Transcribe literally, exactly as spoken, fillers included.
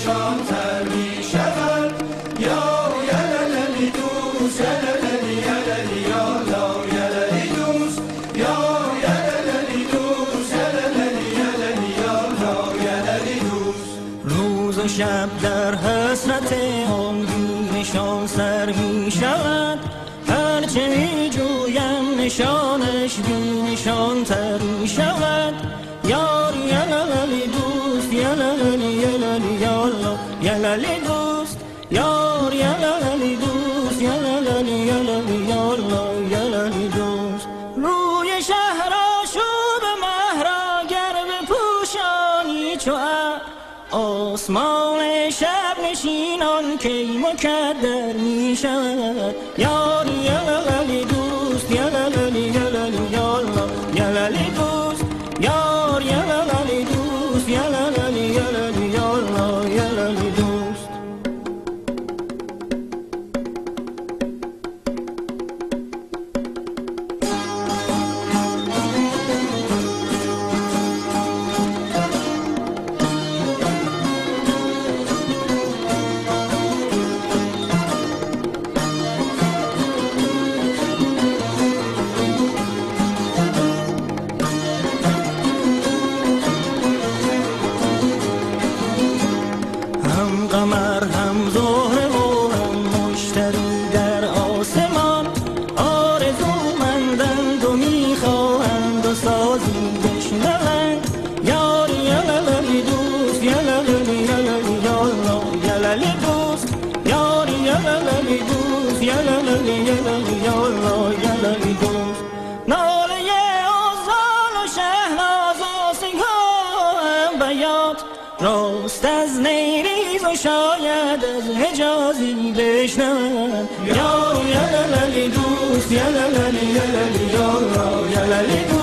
نشان تر می شود. یا یللی دوست یللی یللی یالا یللی دوست یا یللی دوست یللی یللی یالا یللی دوست. روز و شب در حسرت آن نشان سر می شود. هرچه می جویم نشانش بی نشان تر می شود. یار یللی دوست یللی یللی یالا یللی دوست. یار یللی دوست یللی یللی یالا یللی دوست. روی شهر آشوب مهرا گر بپوشانی چو آسمان شب نشینان کی مکدر می شود. یار یللی دوست یللی یللی یالا یللی دوست. یار یللی دوست یللی یللی یالا یللی دوست. قمر هم زهره و هم مشتری در آسمان آرزومندند و میخواهند و سازی بشنوند. یار یللی دوست یللی یللی یالا یللی دوست. یار یللی دوست یللی یللی یالا یللی دوست. ناله آزال و شهناز آسیگاه بیات راست از نیریز و شاید از حجازی بشنوند. یا یللی دوست یللی یللی یالا یللی دوست.